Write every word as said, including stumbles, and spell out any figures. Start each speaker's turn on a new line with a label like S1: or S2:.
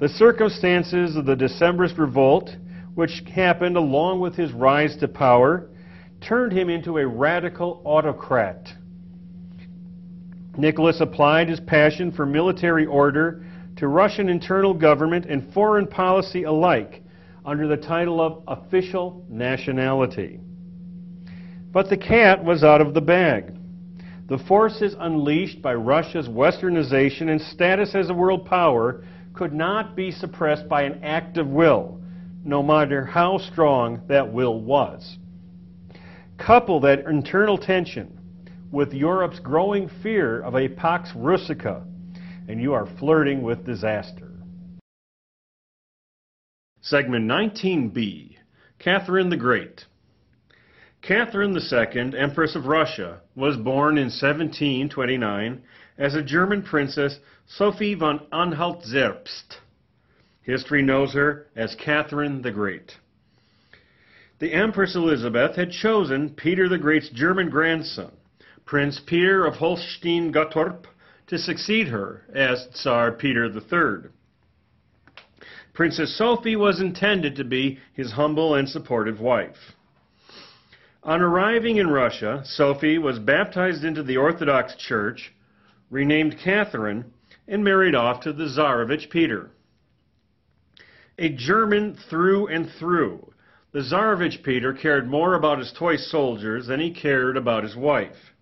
S1: The circumstances of the Decembrist revolt, which happened along with his rise to power, turned him into a radical autocrat. Nicholas applied his passion for military order to Russian internal government and foreign policy alike under the title of official nationality. But the cat was out of the bag. The forces unleashed by Russia's westernization and status as a world power could not be suppressed by an act of will, no matter how strong that will was. Couple that internal tension with Europe's growing fear of a Pax Russica, and you are flirting with disaster. Segment nineteen B, Catherine the Great. Catherine the Second, Empress of Russia, was born in seventeen twenty-nine as a German princess, Sophie von Anhalt-Zerbst. History knows her as Catherine the Great. The Empress Elizabeth had chosen Peter the Great's German grandson, Prince Peter of Holstein-Gottorp, to succeed her as Tsar Peter the Third. Princess Sophie was intended to be his humble and supportive wife. On arriving in Russia, Sophie was baptized into the Orthodox Church, renamed Catherine, and married off to the Tsarevich Peter. A German through and through, the Tsarevich Peter cared more about his toy soldiers than he cared about his wife.